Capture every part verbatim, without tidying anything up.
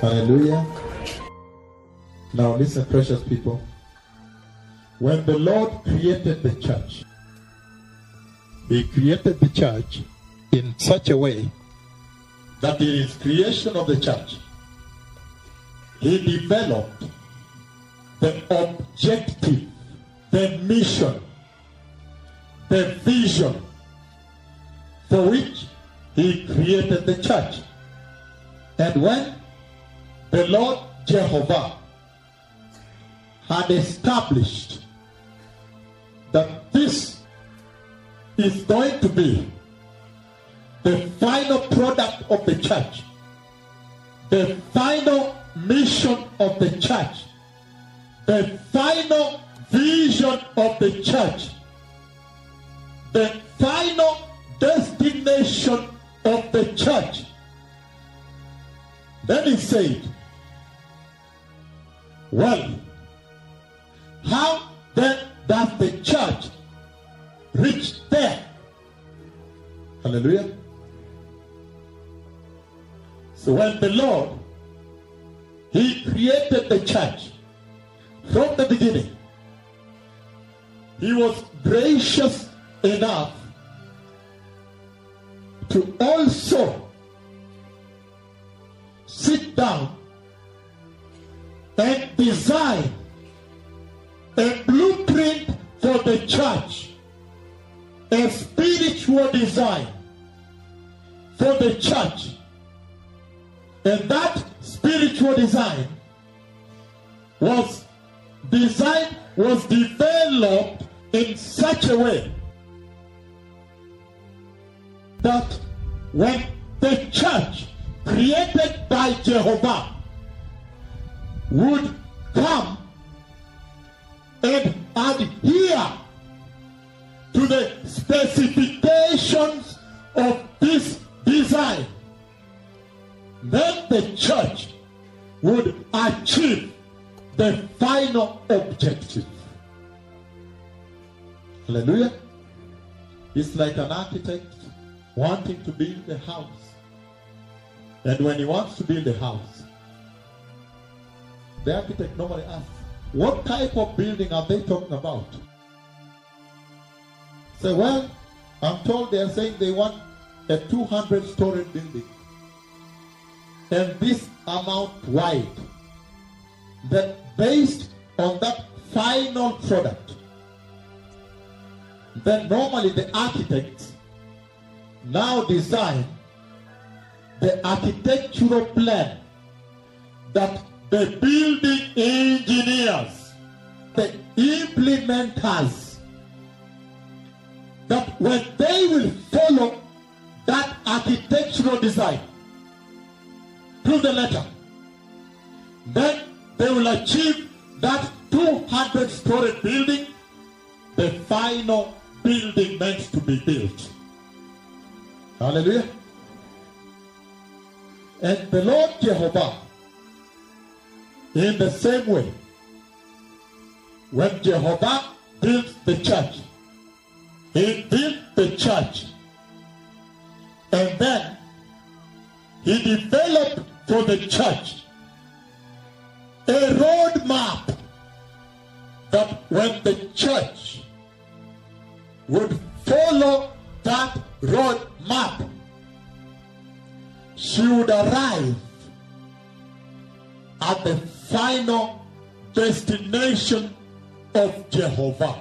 Hallelujah. Now listen, precious people. When the Lord created the church, He created the church in such a way that in His creation of the church, He developed the objective, the mission, the vision for which He created the church. And when the Lord Jehovah had established that this is going to be the final product of the church, the final mission of the church, the final vision of the church, the final destination of the church. Then He said, well, how then does the church reach there? Hallelujah. So when the Lord, He created the church from the beginning, He was gracious enough to also sit down and design a blueprint for the church, a spiritual design for the church. And that spiritual design was designed, was developed in such a way that when the church created by Jehovah would come and adhere to the specifications of this design, then the church would achieve the final objective. Hallelujah. It's like an architect wanting to build a house. And when he wants to build a house, the architect normally asks, what type of building are they talking about? Say, so, well, I'm told they are saying they want a two hundred story building. And this amount wide. That based on that final product, then normally the architects now design the architectural plan that the building engineers, the implementers, that when they will follow that architectural design to the letter, then they will achieve that two hundred story building, the final building meant to be built. Hallelujah. And the Lord Jehovah, in the same way, when Jehovah built the church, He built the church, and then He developed for the church a roadmap that when the church would follow that roadmap, she would arrive at the final destination of Jehovah,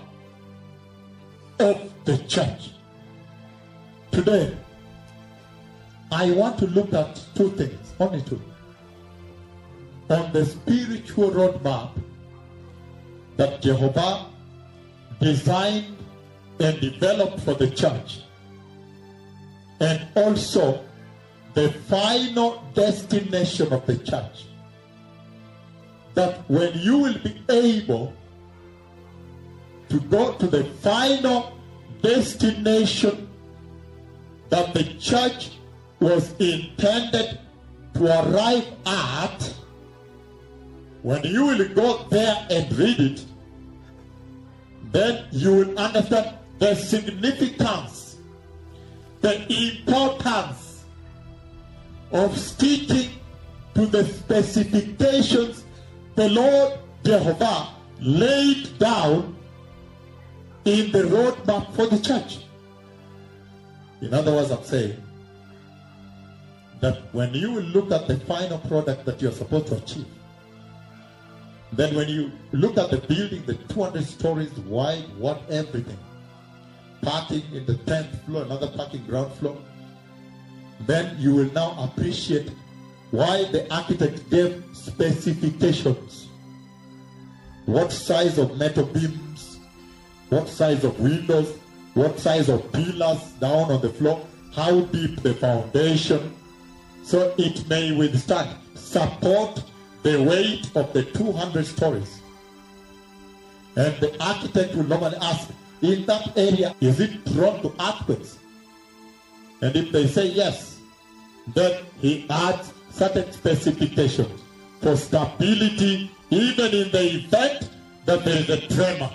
of the church. Today, I want to look at two things, only two, on the spiritual roadmap that Jehovah designed and developed for the church, and also the final destination of the church. That when you will be able to go to the final destination that the church was intended to arrive at, when you will go there and read it, then you will understand the significance, the importance of sticking to the specifications the Lord Jehovah laid down in the roadmap for the church. In other words, I'm saying that when you look at the final product that you're supposed to achieve, then when you look at the building, the two hundred stories wide, what everything, parking in the tenth floor, another parking ground floor, then you will now appreciate why the architect gave specifications. What size of metal beams, what size of windows, what size of pillars down on the floor, how deep the foundation, so it may withstand, support the weight of the two hundred stories. And the architect will normally ask, in that area, is it prone to earthquakes? And if they say yes, then he adds certain specifications for stability, even in the event that there is a tremor.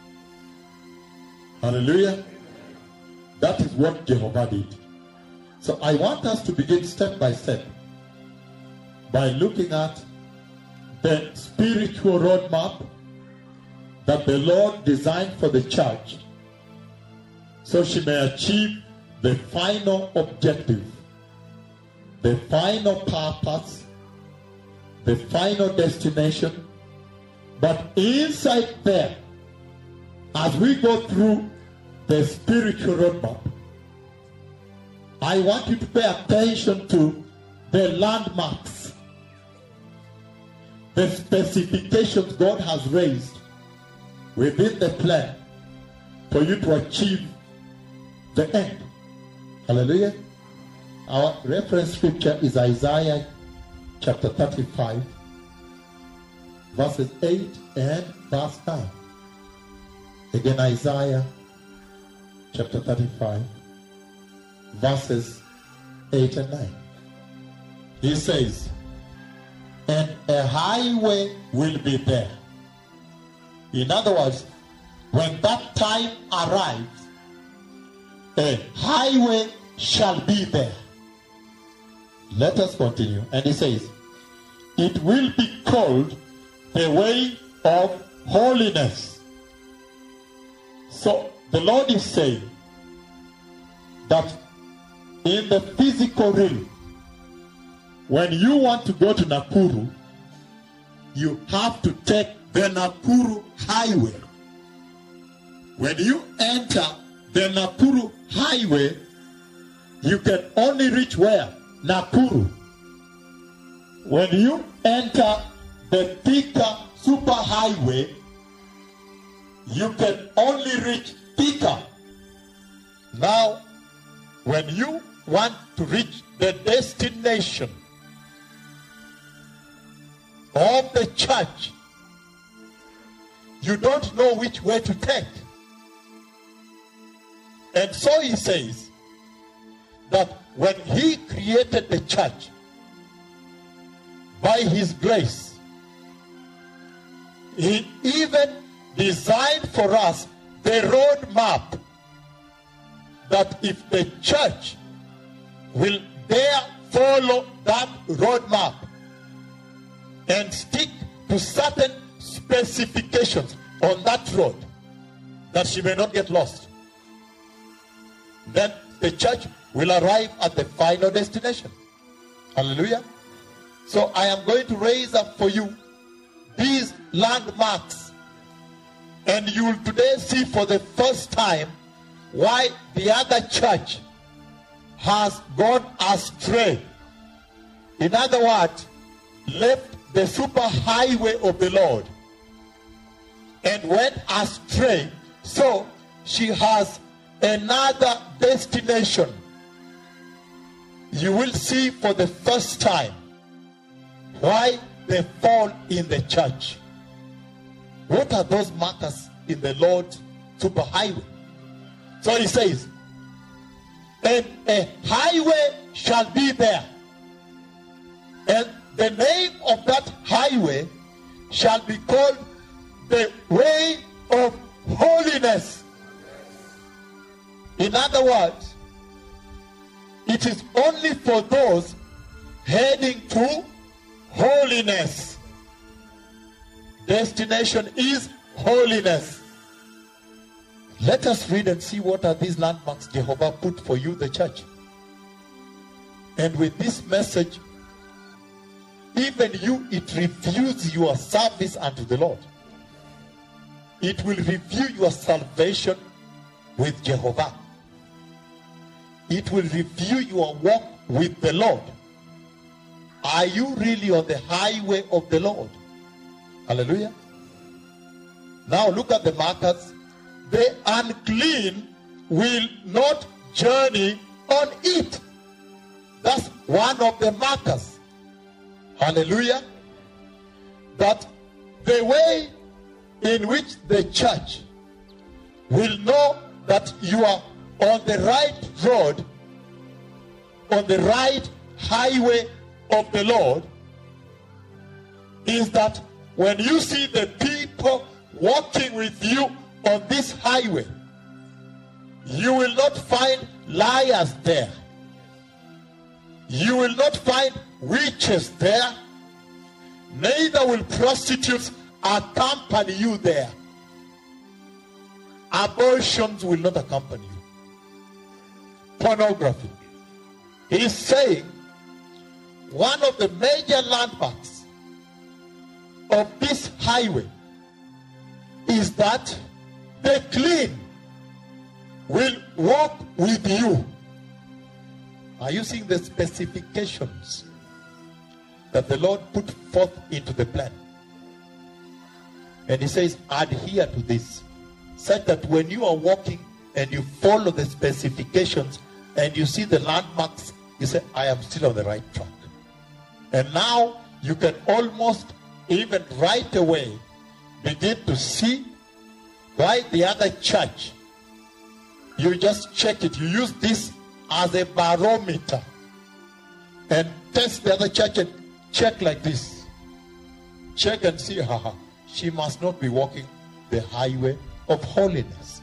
Hallelujah. That is what Jehovah did. So I want us to begin step by step by looking at the spiritual roadmap that the Lord designed for the church so she may achieve the final objective, the final purpose, the final destination. But inside there, as we go through the spiritual roadmap, I want you to pay attention to the landmarks, the specifications God has raised within the plan for you to achieve the end. Hallelujah. Our reference scripture is Isaiah chapter thirty-five, verses eight and verse nine. Again, Isaiah chapter thirty-five, verses eight and nine. He says, and a highway will be there. In other words, when that time arrives, a highway shall be there. Let us continue. And he says, it will be called the way of holiness. So the Lord is saying that in the physical realm, when you want to go to Nakuru, you have to take the Nakuru highway. When you enter the Nakuru highway, you can only reach where? Nakuru. When you enter the Thika super highway, you can only reach Thika. Now, when you want to reach the destination of the church, you don't know which way to take. And so he says that when he created the church, by his grace, he even designed for us the road map that if the church will dare follow that road map and stick to certain specifications on that road, that she may not get lost, then the church will arrive at the final destination. Hallelujah. So I am going to raise up for you these landmarks, and you will today see for the first time why the other church has gone astray. In other words, left the super highway of the Lord and went astray. So she has another destination. You will see for the first time why they fall in the church. What are those markers in the Lord's super highway? So he says, and a highway shall be there, and the name of that highway shall be called the way of holiness. In other words, it is only for those heading to holiness. Destination is holiness. Let us read and see what are these landmarks Jehovah put for you, the church. And with this message, even you, it reviews your service unto the Lord. It will review your salvation with Jehovah. It will review your walk with the Lord. Are you really on the highway of the Lord? Hallelujah. Now look at the markers. The unclean will not journey on it. That's one of the markers. Hallelujah. That the way in which the church will know that you are on the right road, on the right highway of the Lord, is that when you see the people walking with you on this highway, you will not find liars there. You will not find witches there. Neither will prostitutes accompany you there. Abortions will not accompany you. Pornography. He's saying one of the major landmarks of this highway is that the clean will walk with you. Are you seeing the specifications that the Lord put forth into the plan? And he says, adhere to this, such that when you are walking and you follow the specifications and you see the landmarks, you say, I am still on the right track. And now you can almost even right away begin to see why the other church, you just check it. You use this as a barometer and test the other church and check like this. Check and see, haha, she must not be walking the highway of holiness.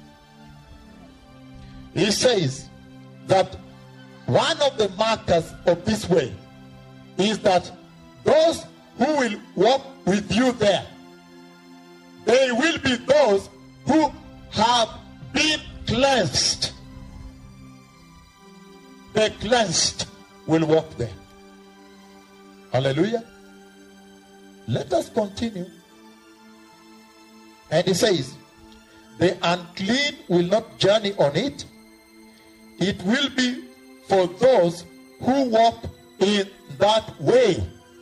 He says that one of the markers of this way is that those who will walk with you there, they will be those who have been cleansed. The cleansed will walk there. Hallelujah. Let us continue. And he says, the unclean will not journey on it. It will be for those who walk in that way.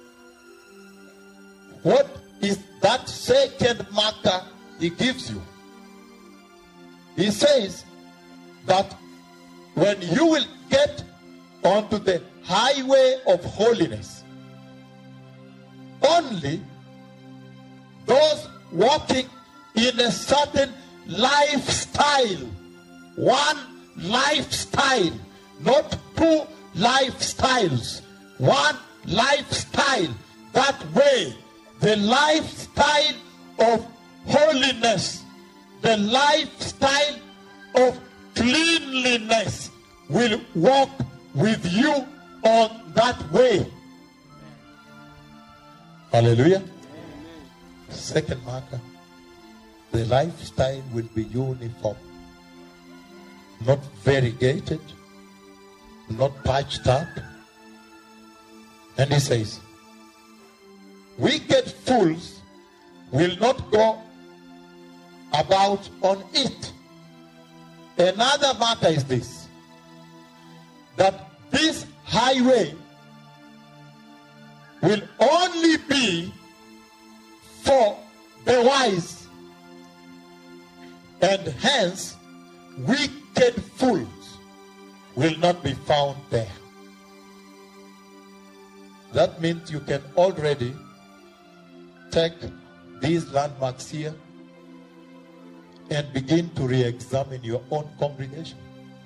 What is that second marker he gives you? He says that when you will get onto the highway of holiness, only those walking in a certain lifestyle, one lifestyle, not two lifestyles, one lifestyle, that way, the lifestyle of holiness, the lifestyle of cleanliness will walk with you on that way. Hallelujah. Amen. Second marker, the lifestyle will be uniform, not variegated, not patched up. And he says, wicked fools will not go about on it. Another matter is this, that this highway will only be for the wise, and hence wicked fools will not be found there. That means you can already take these landmarks here and begin to re-examine your own congregation.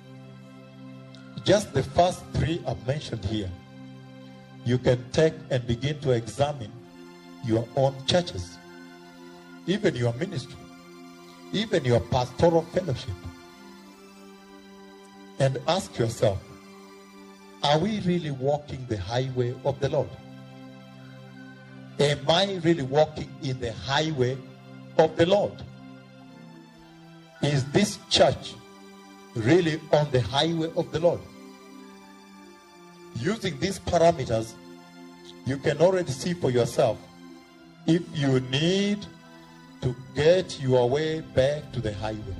Just the first three are mentioned here. You can take and begin to examine your own churches, even your ministry, even your pastoral fellowship, and ask yourself, are we really walking the highway of the Lord? am I really walking in the highway of the Lord? Is this church really on the highway of the Lord? Using these parameters, you can already see for yourself if you need to get your way back to the highway.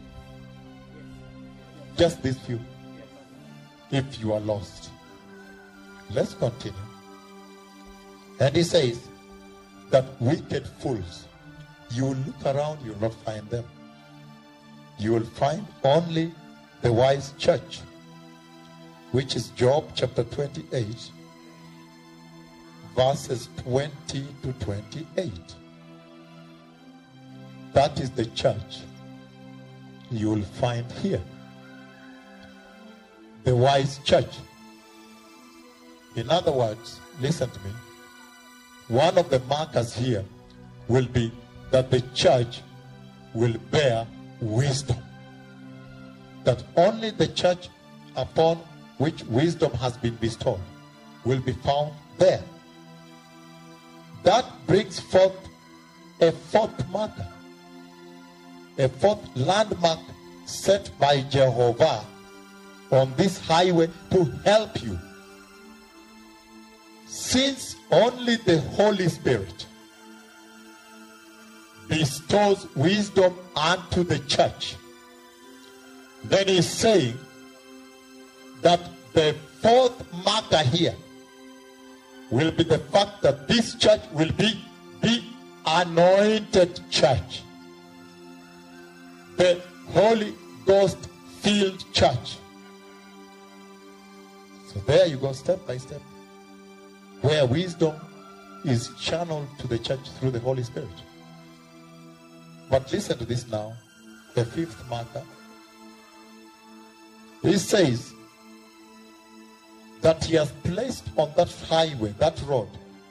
Just these few. If you are lost. Let's continue. And he says that wicked fools, you will look around, you will not find them. You will find only the wise church, which is Job chapter twenty-eight, verses twenty to twenty-eight. That is the church you will find here. The wise church. In other words, listen to me. One of the markers here will be that the church will bear wisdom. That only the church upon which wisdom has been bestowed will be found there. That brings forth a fourth marker, a fourth landmark set by Jehovah on this highway to help you. Since only the Holy Spirit bestows wisdom unto the church, then he's saying that the fourth marker here will be the fact that this church will be the anointed church, the Holy Ghost filled church. So there you go, step by step, where wisdom is channeled to the church through the Holy Spirit. But listen to this now, the fifth marker. He says that he has placed on that highway, that road,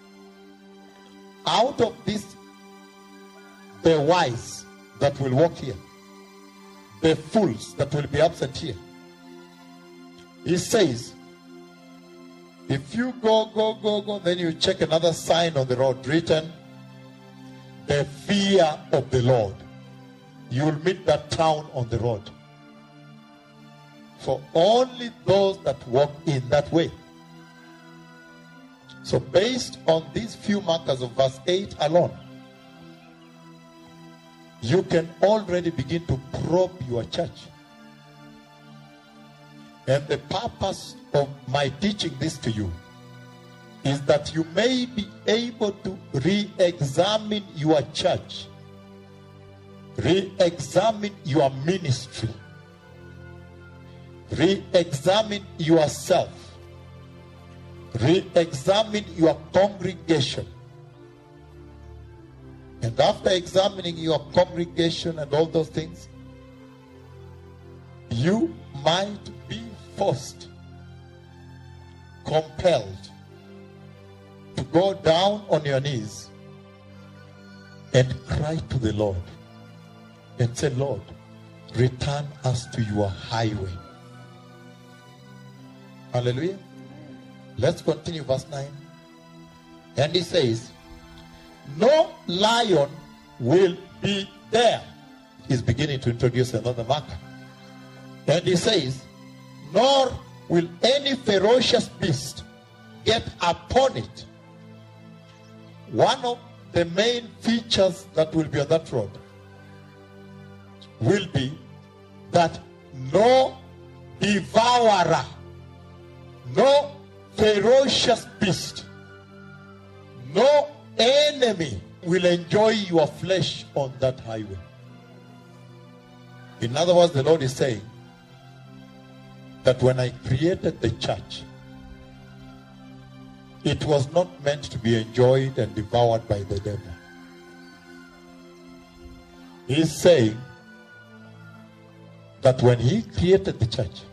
out of this, the wise that will walk here, the fools that will be absent here. He says, if you go, go, go, go, then you check another sign on the road written, the fear of the Lord. You will meet that town on the road. For only those that walk in that way. So based on these few markers of verse eight alone, you can already begin to probe your church. And the purpose of my teaching this to you is that you may be able to re-examine your church, re-examine your ministry, re-examine yourself, re-examine your congregation. And after examining your congregation and all those things, you might be forced, compelled to go down on your knees and cry to the Lord and say, Lord, return us to your highway. Hallelujah. Let's continue verse nine. And he says, no lion will be there. He's beginning to introduce another marker. And he says, nor will any ferocious beast get upon it. One of the main features that will be on that road will be that no devourer, no ferocious beast, no enemy will enjoy your flesh on that highway. In other words, the Lord is saying that when I created the church, it was not meant to be enjoyed and devoured by the devil. He's saying that when he created the church,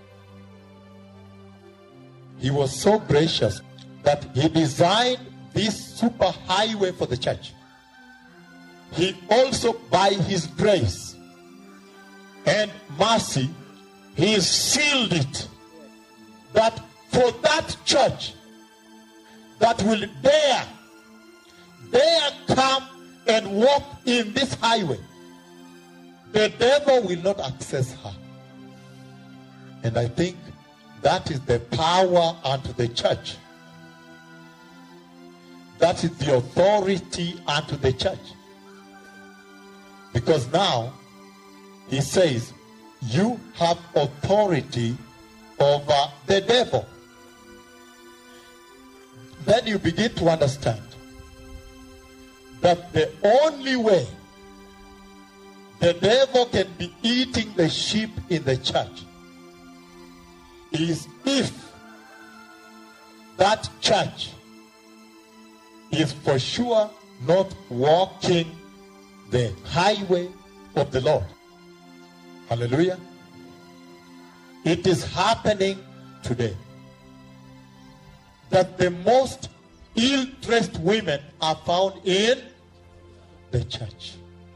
he was so gracious that he designed this super highway for the church. He also, by his grace and mercy, he sealed it, that for that church that will dare, and walk in this highway, the devil will not access her. And I think that is the power unto the church. That is the authority unto the church. Because now, he says, you have authority over the devil. Then you begin to understand that the only way the devil can be eating the sheep in the church is if that church is for sure not walking the highway of the Lord. Hallelujah. It is happening today that the most ill-dressed women are found in the church.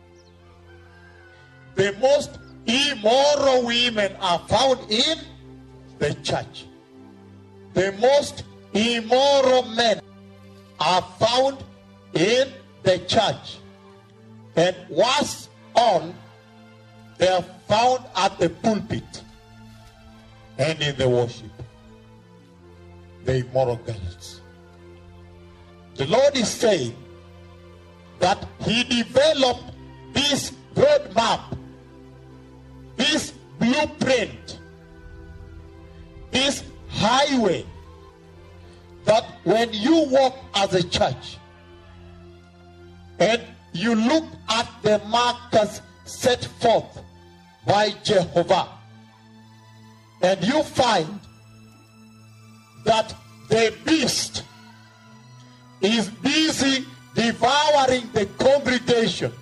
The most immoral women are found in the church. The most immoral men are found in the church. And worse all, they are found at the pulpit and in the worship. The immoral girls. The Lord is saying that he developed this roadmap, this blueprint, this highway, that when you walk as a church and you look at the markers set forth by Jehovah, and you find that the beast is busy devouring the congregation,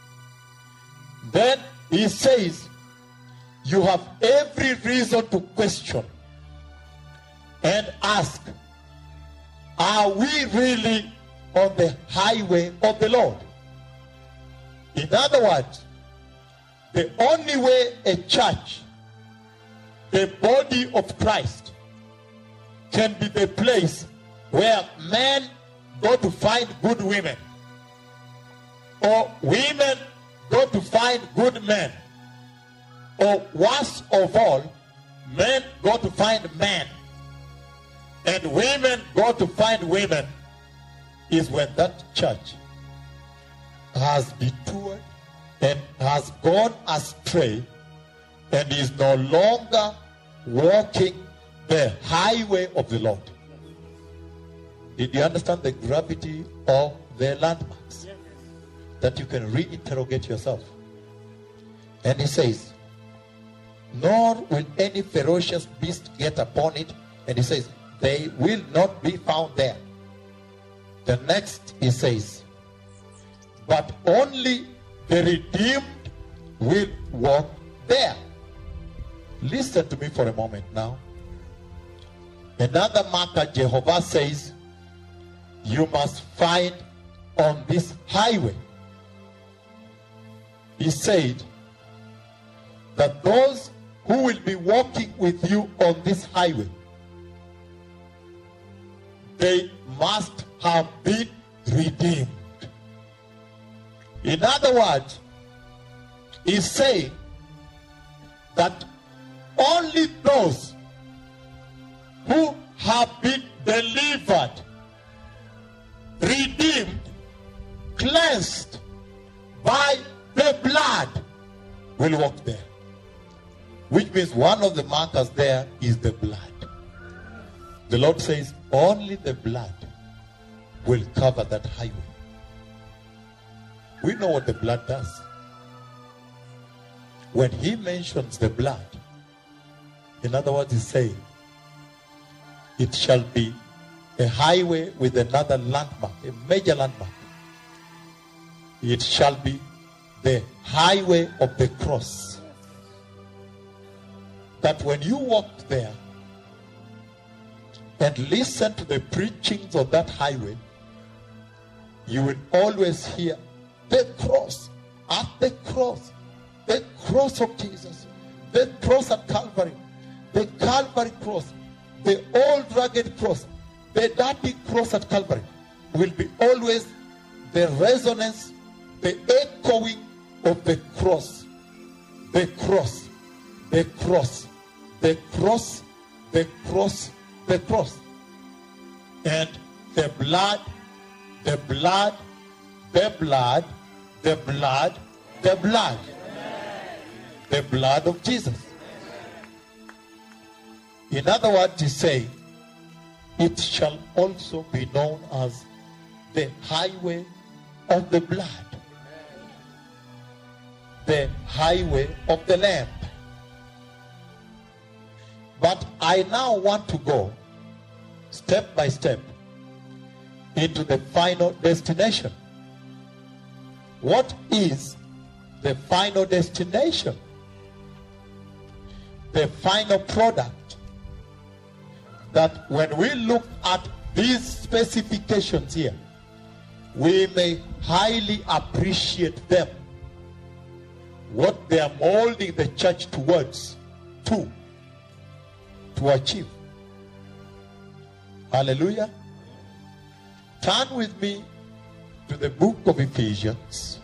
then he says you have every reason to question and ask, are we really on the highway of the Lord? In other words, the only way a church, the body of Christ, can be the place where men go to find good women, or women go to find good men, or worst of all, men go to find men, and women go to find women, is when that church has detoured and has gone astray and is no longer walking the highway of the Lord. Did you understand the gravity of the landmarks? Yes. That you can re-interrogate yourself. And he says, nor will any ferocious beast get upon it. And he says, they will not be found there. The next he says, but only the redeemed will walk there. Listen to me for a moment now. Another marker Jehovah says you must find on this highway. He said that those who will be walking with you on this highway, they must have been redeemed. In other words, he's saying that only those who have been delivered, redeemed, cleansed by the blood will walk there. Which means one of the markers there is the blood. The Lord says only the blood will cover that highway. We know what the blood does. When he mentions the blood, in other words, he's saying it shall be a highway with another landmark, a major landmark. It shall be the highway of the cross. That when you walk there and listen to the preachings of that highway, you will always hear the cross, at the cross, the cross of Jesus, the cross at Calvary, the Calvary cross, the old rugged cross, the dirty cross at Calvary will be always the resonance the echoing of the cross, the cross, the cross, the cross, the cross, the cross, and the blood, the blood, the blood, the blood, the blood, the blood of Jesus. In other words, he say, it shall also be known as the highway of the blood, the highway of the Lamb. But I now want to go step by step into the final destination. What is the final destination? The final product that when we look at these specifications here, we may highly appreciate them, what they are molding the church towards, to, to achieve. Hallelujah. Turn with me to the book of Ephesians.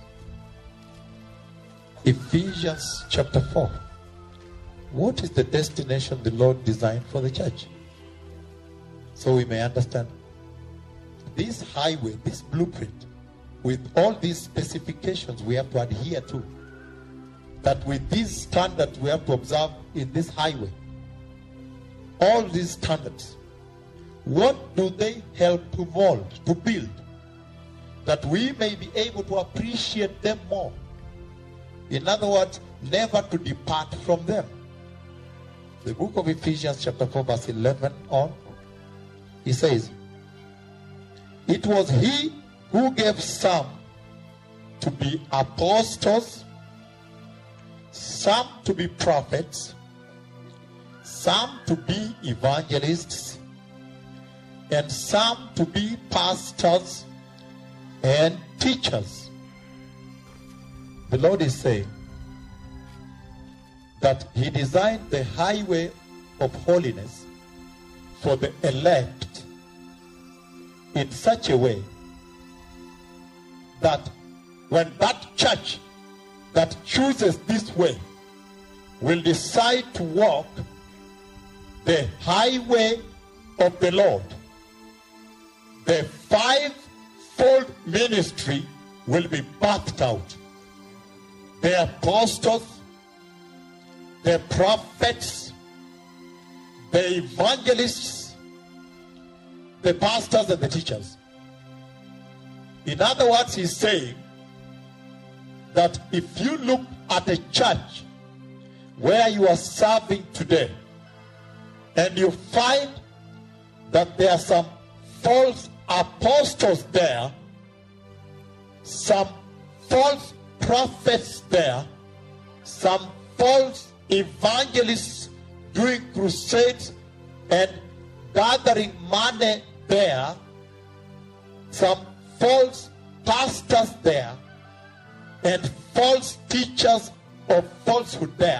Ephesians chapter four. What is the destination the Lord designed for the church? So we may understand this highway, this blueprint, with all these specifications we have to adhere to. That with these standards we have to observe in this highway. All these standards, what do they help to mold, to build? That we may be able to appreciate them more. In other words, never to depart from them. The book of Ephesians chapter four verse eleven on, he says, it was he who gave some to be apostles, some to be prophets, some to be evangelists, and some to be pastors and teachers. The Lord is saying that he designed the highway of holiness for the elect in such a way that when that church that chooses this way will decide to walk the highway of the Lord, the five-fold ministry will be birthed out. The apostles, the prophets, the evangelists, the pastors and the teachers. In other words, he's saying that if you look at a church where you are serving today and you find that there are some false apostles there, some false prophets there, some false evangelists doing crusades and gathering money there, some false pastors there, and false teachers of falsehood there,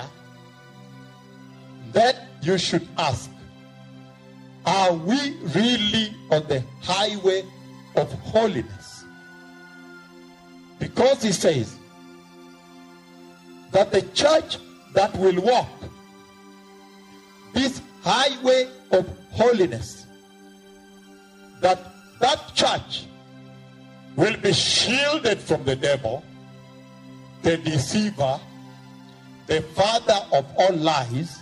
then you should ask, are we really on the highway of holiness? Because he says that the church that will walk this highway of holiness, that that church will be shielded from the devil, the deceiver, the father of all lies,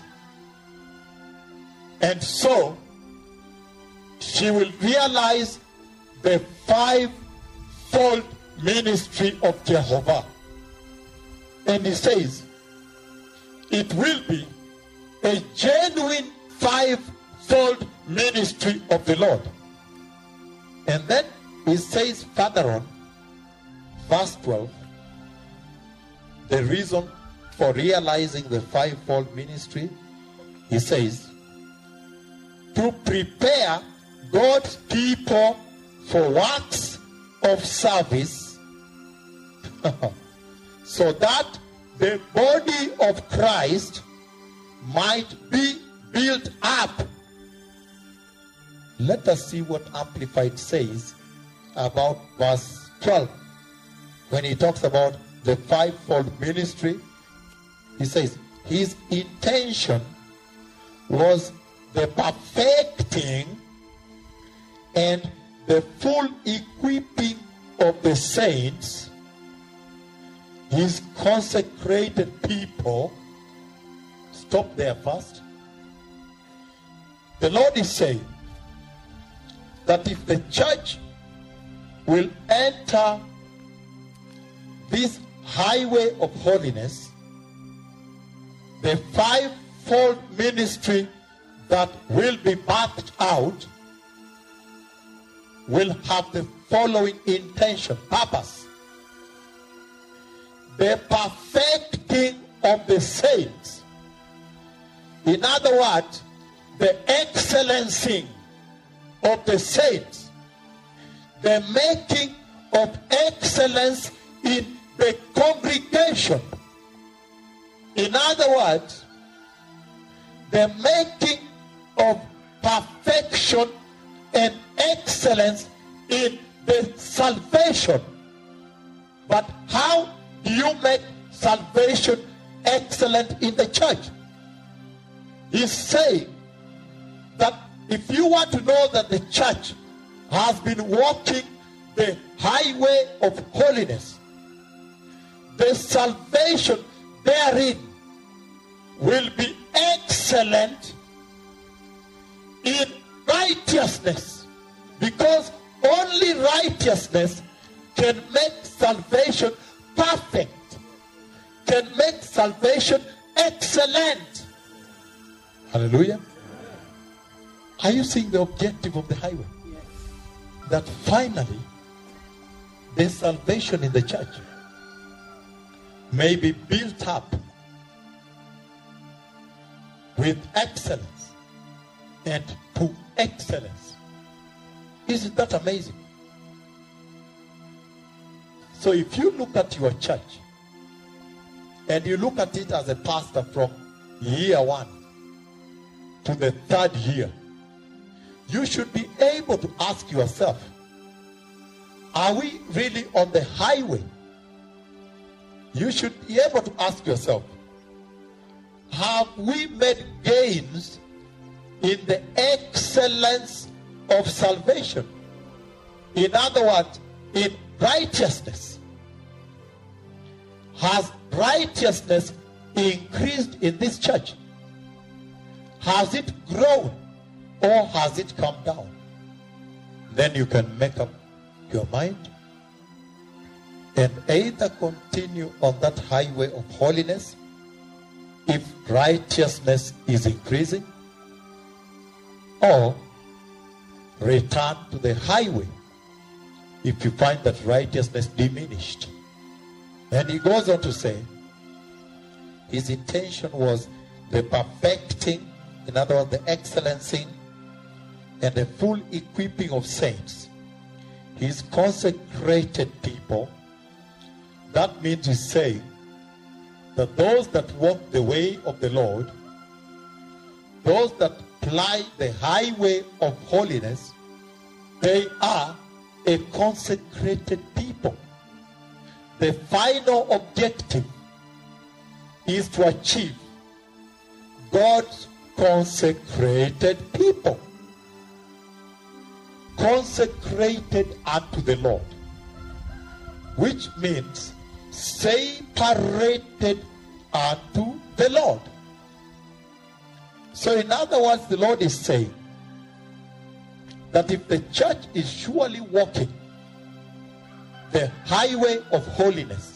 and so she will realize the five-fold ministry of Jehovah. And he says, it will be a genuine five-fold ministry of the Lord. And then he says further on, verse twelve, the reason for realizing the five-fold ministry, he says, to prepare God's people for works of service so that the body of Christ might be built up. Let us see what Amplified says about verse twelve, when he talks about the fivefold ministry, he says his intention was the perfecting and the full equipping of the saints, his consecrated people. Stop there first. The Lord is saying that if the church will enter this highway of holiness, the fivefold ministry that will be birthed out will have the following intention, purpose. The perfecting of the saints. In other words, the excellencing of the saints. The making of excellence in the congregation. In other words, the making of perfection and excellence in the salvation. But how do you make salvation excellent in the church? He's saying that if you want to know that the church has been walking the highway of holiness, the salvation therein will be excellent in righteousness, because only righteousness can make salvation perfect, can make salvation excellent. Hallelujah. Are you seeing the objective of the highway? Yes. That finally the salvation in the church may be built up with excellence and to excellence. Isn't that amazing? So if you look at your church and you look at it as a pastor from year one to the third year, you should be able to ask yourself, are we really on the highway? You should be able to ask yourself, have we made gains in the excellence of salvation? In other words, in righteousness. Has righteousness increased in this church? Has it grown or has it come down? Then you can make up your mind and either continue on that highway of holiness if righteousness is increasing, or return to the highway if you find that righteousness diminished. And he goes on to say, his intention was the perfecting, in other words, the excellencing and the full equipping of saints, his consecrated people. That means he's saying that those that walk the way of the Lord, those that ply the highway of holiness, they are a consecrated people. The final objective is to achieve God's consecrated people. Consecrated unto the Lord, which means separated unto the Lord. So in other words, the Lord is saying that if the church is surely walking the highway of holiness,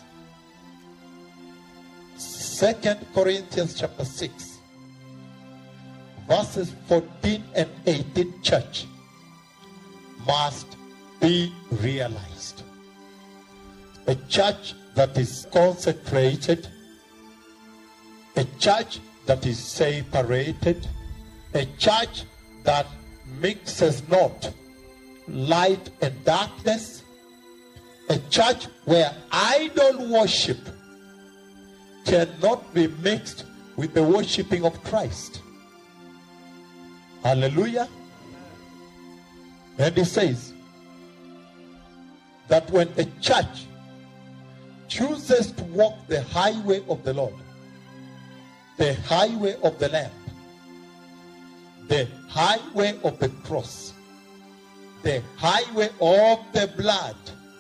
Second Corinthians chapter six, verses fourteen and eighteen, church must be realized. A church that is consecrated, a church that is separated, a church that mixes not light and darkness, a church where idol worship cannot be mixed with the worshiping of Christ. Hallelujah. And he says that when the church chooses to walk the highway of the Lord, the highway of the Lamb, the highway of the cross, the highway of the blood,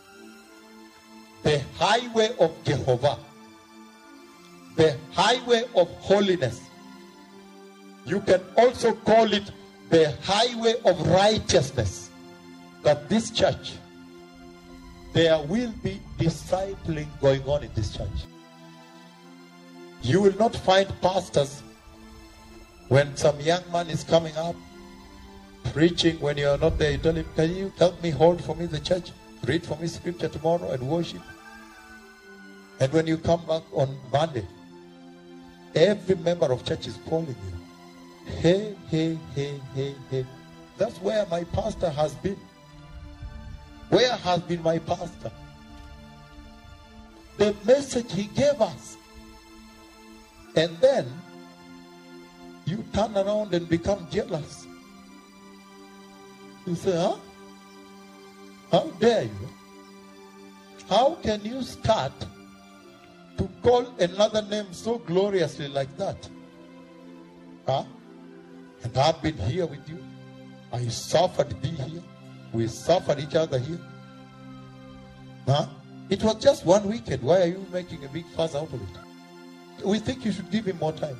the highway of Jehovah, the highway of holiness. You can also call it the highway of righteousness. That this church, there will be discipling going on in this church. You will not find pastors when some young man is coming up preaching, when you are not there, you tell him, can you help me hold for me the church? Read for me scripture tomorrow and worship. And when you come back on Monday, every member of church is calling you. Hey, hey, hey, hey, hey. That's where my pastor has been. Where has been my pastor? The message he gave us. And then you turn around and become jealous. You say, huh? How dare you? How can you start to call another name so gloriously like that? Huh? And I've been here with you. I suffered to be here. We suffered each other here. Huh? It was just one weekend. Why are you making a big fuss out of it? We think you should give him more time.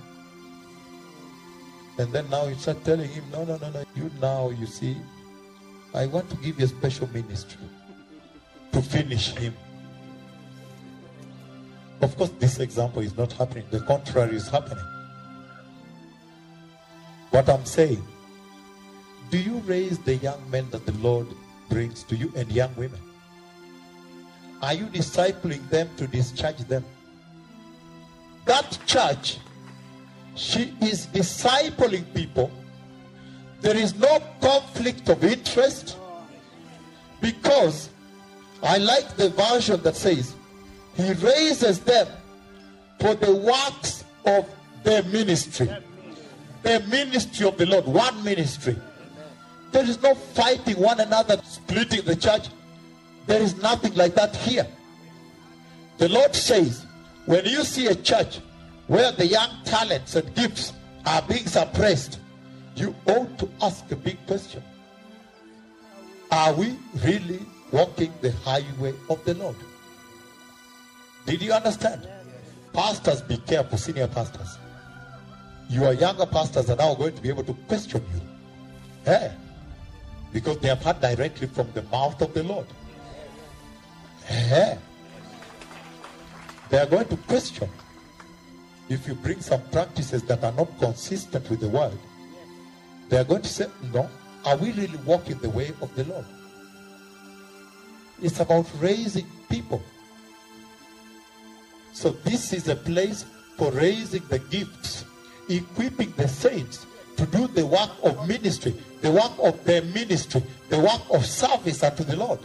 And then now you start telling him, no, no, no, no. You now, you see, I want to give you a special ministry to finish him. Of course, this example is not happening. The contrary is happening. What I'm saying, do you raise the young men that the Lord brings to you and young women? Are you discipling them to discharge them? That church, she is discipling people. There is no conflict of interest, because I like the version that says he raises them for the works of the ministry. The ministry of the Lord, one ministry. There is no fighting one another, splitting the church. There is nothing like that here. The Lord says, when you see a church where the young talents and gifts are being suppressed, you ought to ask a big question. Are we really walking the highway of the Lord? Did you understand? Pastors, be careful, senior pastors. Your younger pastors are now going to be able to question you. Hey, because they have heard directly from the mouth of the Lord. Hey, they are going to question if you bring some practices that are not consistent with the word. They are going to say, no, are we really walking the way of the Lord? It's about raising people. So this is a place for raising the gifts, equipping the saints to do the work of ministry, the work of their ministry, the work of service unto the Lord.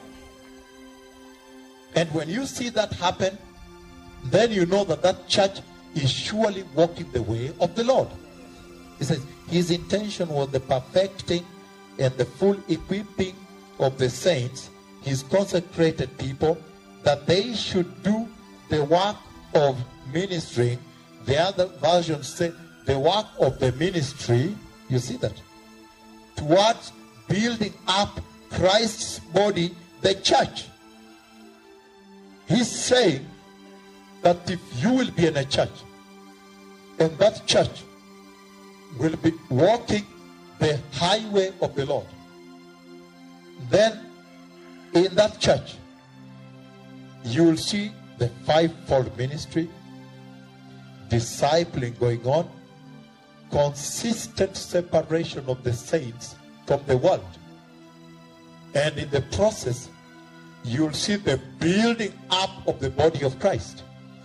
And when you see that happen, then you know that that church is surely walking the way of the Lord. He says his intention was the perfecting and the full equipping of the saints, his consecrated people, that they should do the work of ministry. The other versions say the work of the ministry, you see that, towards building up Christ's body, the church. He's saying that if you will be in a church, and that church will be walking the highway of the Lord, then in that church you will see the fivefold ministry, discipling going on, consistent separation of the saints from the world, and in the process you will see the building up of the body of Christ.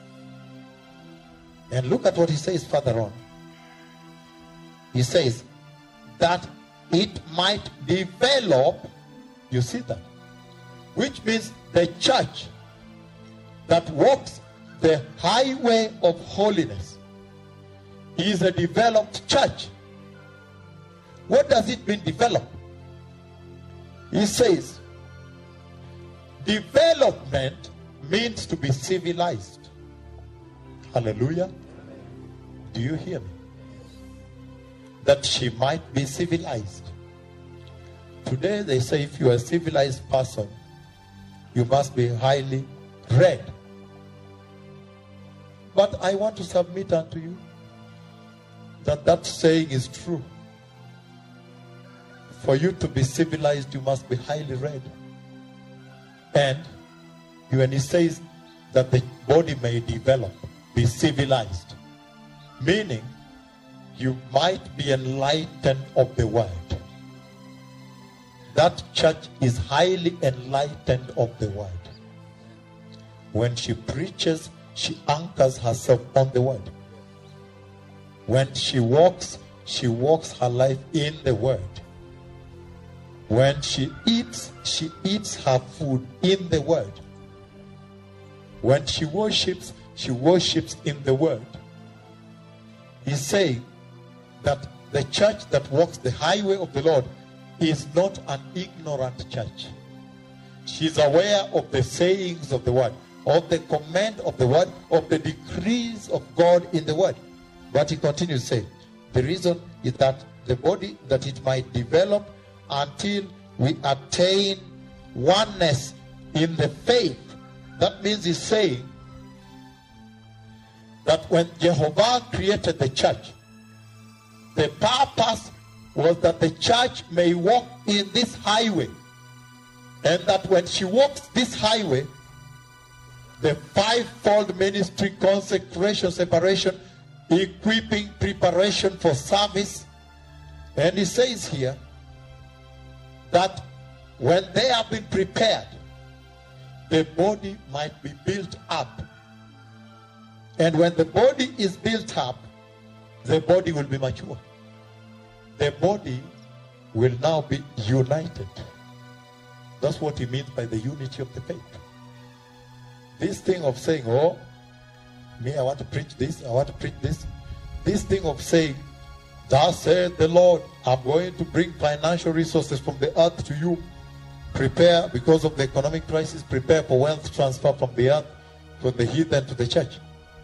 And look at what he says further on. He says that it might develop, you see that, which means the church that walks the highway of holiness is a developed church. What does it mean, develop? He says development means to be civilized. Hallelujah. Do you hear me? That she might be civilized. Today they say if you are a civilized person, you must be highly read. But I want to submit unto you that that saying is true. For you to be civilized, you must be highly read. And when he says that the body may develop, be civilized, meaning you might be enlightened of the word. That church is highly enlightened of the word. When she preaches, she anchors herself on the word. When she walks, she walks her life in the word. When she eats, she eats her food in the word. When she worships, she worships in the word. He's saying that the church that walks the highway of the Lord is not an ignorant church. She's aware of the sayings of the word, of the command of the word, of the decrees of God in the word. But he continues to say, the reason is that the body, that it might develop until we attain oneness in the faith. That means he's saying that when Jehovah created the church, the purpose was that the church may walk in this highway. And that when she walks this highway, the fivefold ministry, consecration, separation, equipping, preparation for service. And he says here that when they have been prepared, the body might be built up. And when the body is built up, the body will be mature. The body will now be united. That's what he means by the unity of the faith. This thing of saying, oh, me, I want to preach this, I want to preach this. This thing of saying, thus said the Lord, I'm going to bring financial resources from the earth to you. Prepare, because of the economic crisis, prepare for wealth transfer from the earth, from the heathen to the church.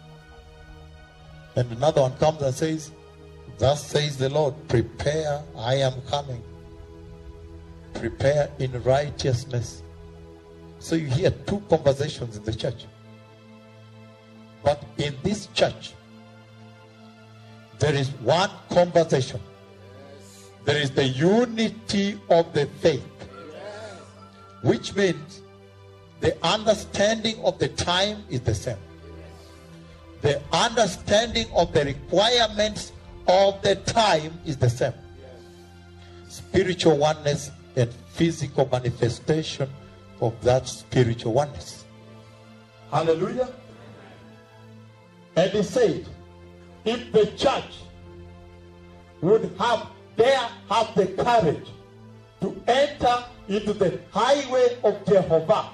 And another one comes and says, thus says the Lord, prepare, I am coming. Prepare in righteousness. So you hear two conversations in the church. But in this church, there is one conversation. There is the unity of the faith. Which means the understanding of the time is the same. The understanding of the requirements of the time is the same. Spiritual oneness and physical manifestation of that spiritual oneness. Hallelujah. And he said, if the church would have dare have the courage to enter into the highway of Jehovah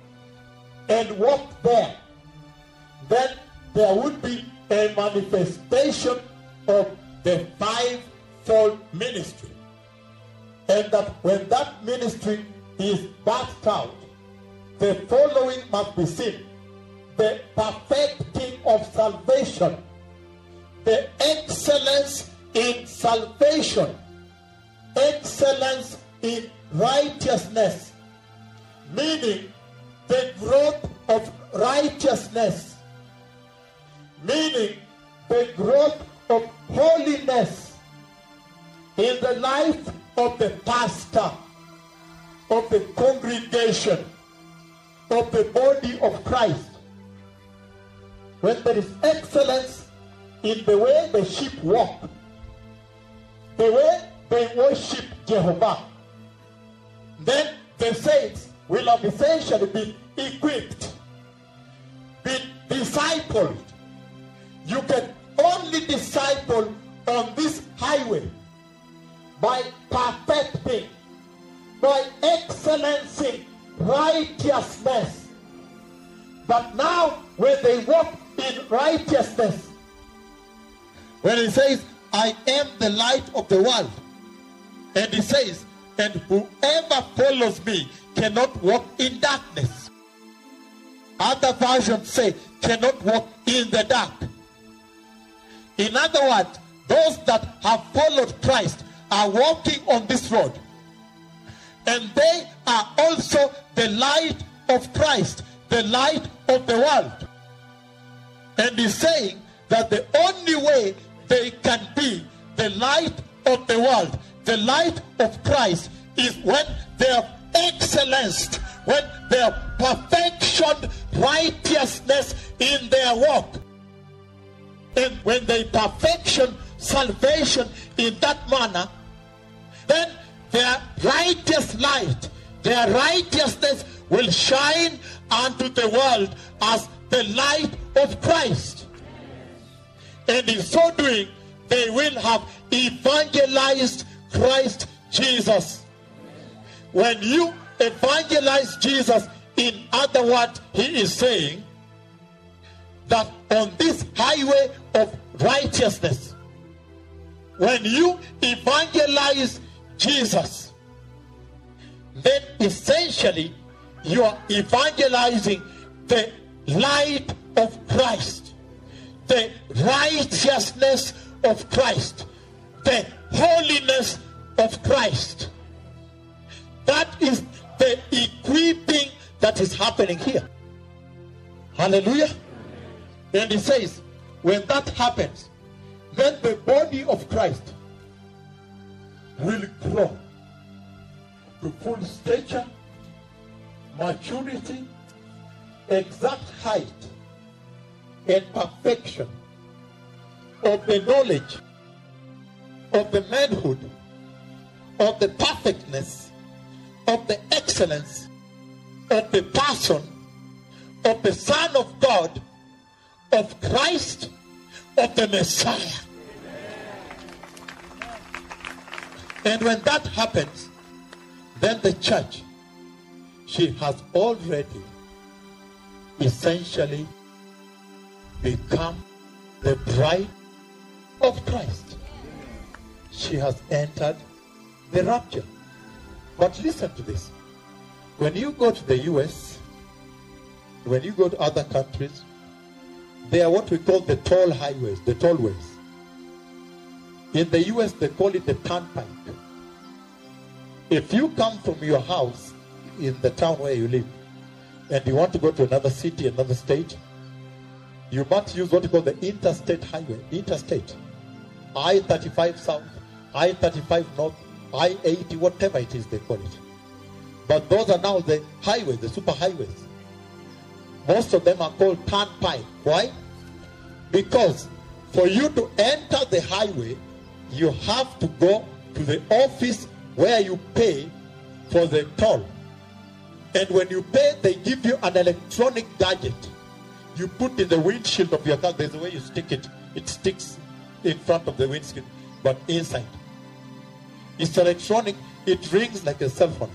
and walk there, then there would be a manifestation of the fivefold ministry. And that when that ministry is birthed out, the following must be seen: the perfecting of salvation, the excellence in salvation, excellence in righteousness, meaning the growth of righteousness, meaning the growth of holiness in the life of the pastor, of the congregation, of the body of Christ. When there is excellence in the way the sheep walk, the way they worship Jehovah, then the saints will have essentially been equipped, been discipled. You can only disciple on this highway by perfecting, by excellencing righteousness. But now when they walk in righteousness, when he says, I am the light of the world, and he says, and whoever follows me cannot walk in darkness. Other versions say cannot walk in the dark. In other words, those that have followed Christ are walking on this road. And they are also the light of Christ, the light of the world. And he's saying that the only way they can be the light of the world, the light of Christ, is when they have excellence, when they have perfection, righteousness in their walk. And when they perfection salvation in that manner, then their righteous light, their righteousness will shine unto the world as the light of Christ. And in so doing, they will have evangelized Christ Jesus. When you evangelize Jesus, in other words, he is saying that on this highway of righteousness, when you evangelize Jesus, then essentially you are evangelizing the light of Christ, the righteousness of Christ, the holiness of Christ. That is the equipping that is happening here. Hallelujah. And he says, when that happens, then the body of Christ will grow to full stature, maturity, exact height, and perfection of the knowledge of the manhood, of the perfectness, of the excellence, of the person, of the Son of God, of Christ, of the Messiah. And when that happens, then the church, she has already essentially become the bride of Christ. She has entered the rapture. But listen to this. When you go to the U S, when you go to other countries, they are what we call the toll highways, the tollways. In the U S, they call it the turnpike. If you come from your house in the town where you live, and you want to go to another city, another state, you must use what we call the interstate highway, interstate. I thirty-five south, I thirty-five north, I eighty, whatever it is they call it. But those are now the highways, the super highways. Most of them are called turnpike. Why? Because for you to enter the highway, you have to go to the office where you pay for the toll. And when you pay, they give you an electronic gadget. You put in the windshield of your car. There's a way you stick it. It sticks in front of the windshield, but inside. It's electronic. It rings like a cell phone.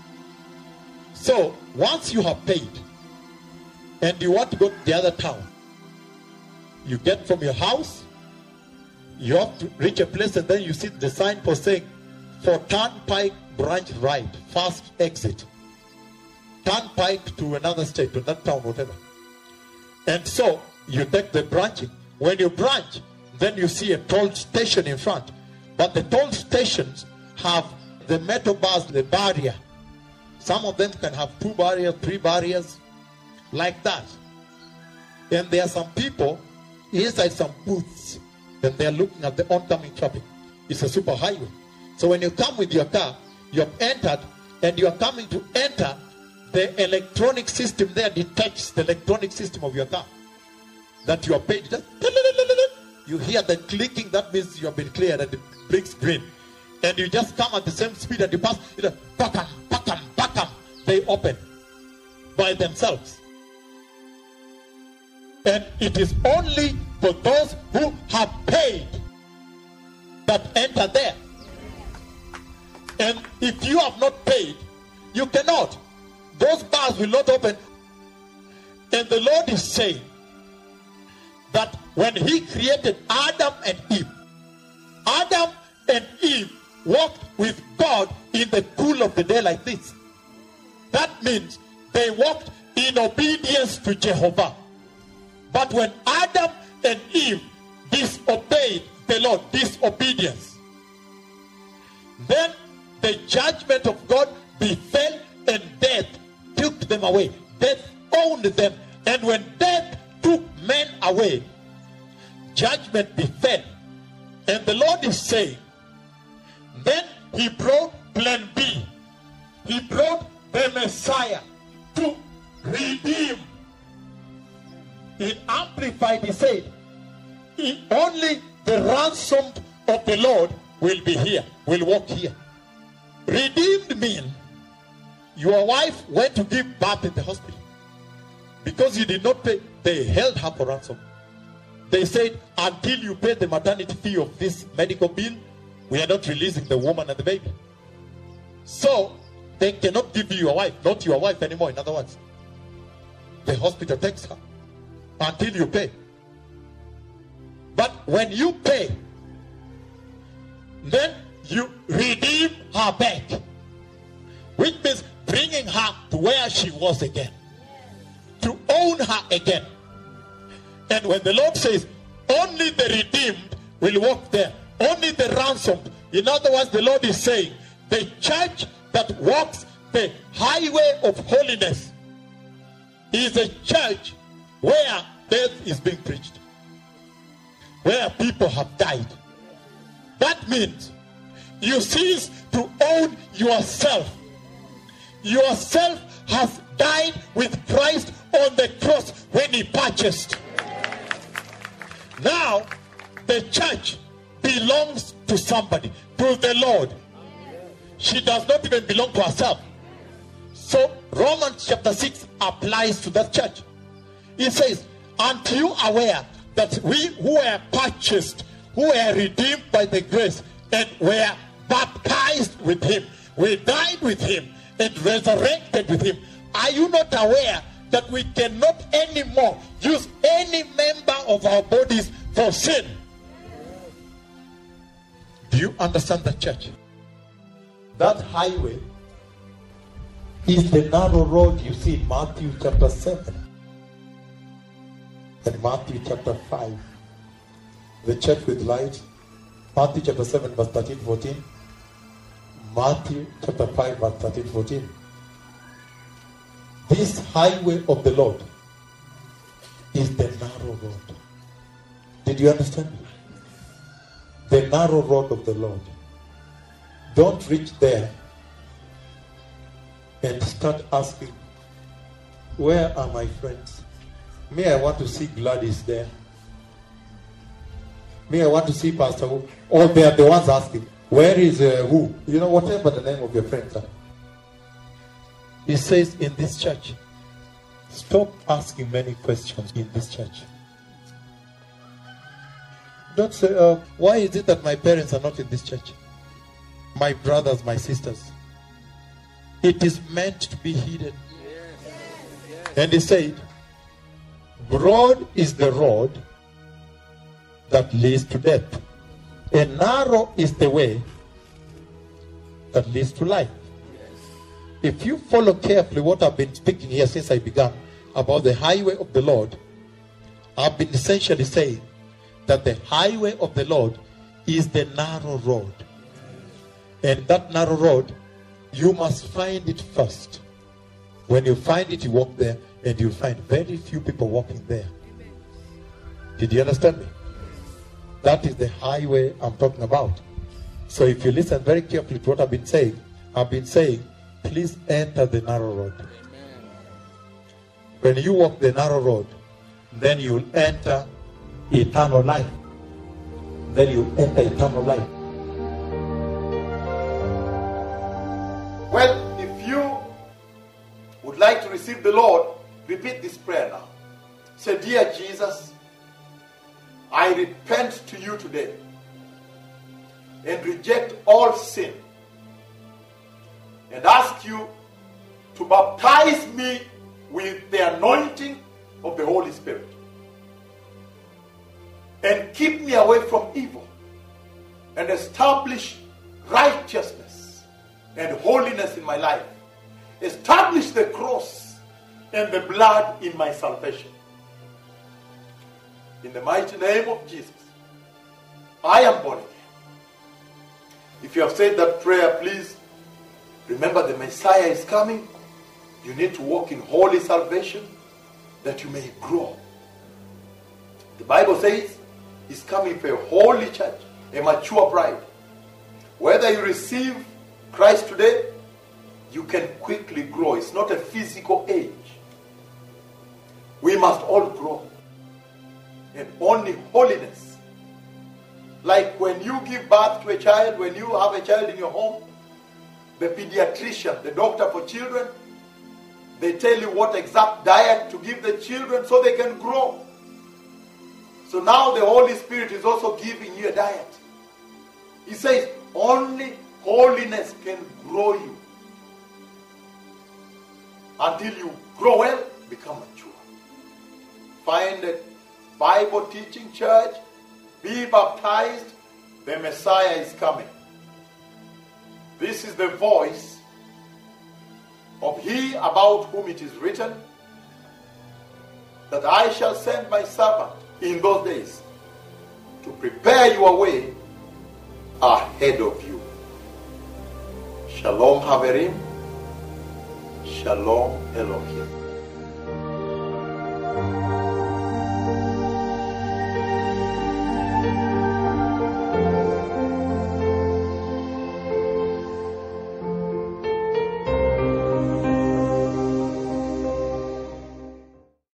So once you have paid, and you want to go to the other town, you get from your house, you have to reach a place, and then you see the signpost saying, for turnpike branch right, fast exit. Turnpike to another state, to that town, whatever. And so you take the branching. When you branch, then you see a toll station in front. But the toll stations have the metal bars, the barrier. Some of them can have two barriers, three barriers, like that. And there are some people inside some booths, and they are looking at the oncoming traffic. It's a super highway. So when you come with your car, you have entered, and you are coming to enter, the electronic system there detects the electronic system of your car that you are paid. Just, you hear the clicking, that means you have been cleared, and it blinks green. And you just come at the same speed, and you pass, you know, pakam, pakam, pakam, they open by themselves. And it is only for those who have paid that enter there. And if you have not paid, you cannot. Those bars will not open. And the Lord is saying that when he created Adam and Eve, Adam and Eve walked with God in the cool of the day like this. That means they walked in in obedience to Jehovah. But when Adam and Eve disobeyed the Lord, disobedience, then the judgment of God befell and death took them away. Death owned them. And when death took men away, judgment befell. And the Lord is saying, then he brought plan B. He brought the Messiah to redeem. In Amplified, he said, "He- only the ransomed of the Lord will be here, will walk here." Redeemed mean your wife went to give birth in the hospital. Because you did not pay, they held her for ransom. They said, until you pay the maternity fee of this medical bill, we are not releasing the woman and the baby. So, they cannot give you your wife, not your wife anymore, in other words. The hospital takes her until you pay. But when you pay, then you redeem her back. Which means bringing her to where she was again. To own her again. And when the Lord says, only the redeemed will walk there. Only the ransomed. In other words, the Lord is saying, the church that walks the highway of holiness is a church where death is being preached. Where people have died. That means you cease to own yourself. Yourself has died with Christ on the cross when he purchased. Now, the church belongs to somebody, to the Lord. She does not even belong to herself. So, Romans chapter six applies to that church. It says, aren't you aware that we who were purchased, who were redeemed by the grace, and were baptized with him, we died with him, and resurrected with him. Are you not aware that we cannot anymore use any member of our bodies for sin? Do you understand that, church? That highway is the narrow road you see in Matthew chapter seven and Matthew chapter five. The church with light. Matthew chapter seven verse thirteen fourteen. Matthew chapter five verse thirteen fourteen. This highway of the Lord is the narrow road. Did you understand? The narrow road of the Lord. Don't reach there and start asking, where are my friends? Me, I want to see Gladys there. Me, I want to see Pastor who. Or they are the ones asking, where is uh, who? You know, whatever the name of your friends are. He says in this church, stop asking many questions in this church. Don't say, uh, why is it that my parents are not in this church? My brothers, my sisters. It is meant to be hidden. And he said, broad is the road that leads to death, and narrow is the way that leads to life. If you follow carefully what I've been speaking here since I began about the highway of the Lord, I've been essentially saying that the highway of the Lord is the narrow road. And that narrow road, you must find it first. When you find it, you walk there, and you'll find very few people walking there. Did you understand me? That is the highway I'm talking about. So if you listen very carefully to what I've been saying, I've been saying, please enter the narrow road. When you walk the narrow road, then you'll enter eternal life. Then you'll enter eternal life. Well, if you would like to receive the Lord, repeat this prayer now. Say, dear Jesus, I repent to you today and reject all sin and ask you to baptize me with the anointing of the Holy Spirit and keep me away from evil and establish righteousness and holiness in my life. Establish the cross and the blood in my salvation. In the mighty name of Jesus, I am born again. If you have said that prayer, please remember the Messiah is coming. You need to walk in holy salvation that you may grow. The Bible says he's coming for a holy church, a mature bride. Whether you receive Christ today, you can quickly grow. It's not a physical age. We must all grow. And only holiness. Like when you give birth to a child, when you have a child in your home, the pediatrician, the doctor for children, they tell you what exact diet to give the children so they can grow. So now the Holy Spirit is also giving you a diet. He says only holiness can grow you. Until you grow well, become mature. Find a Bible teaching church, be baptized, the Messiah is coming. This is the voice of he about whom it is written that I shall send my servant in those days to prepare your way ahead of you. Shalom Haverim, Shalom Elohim.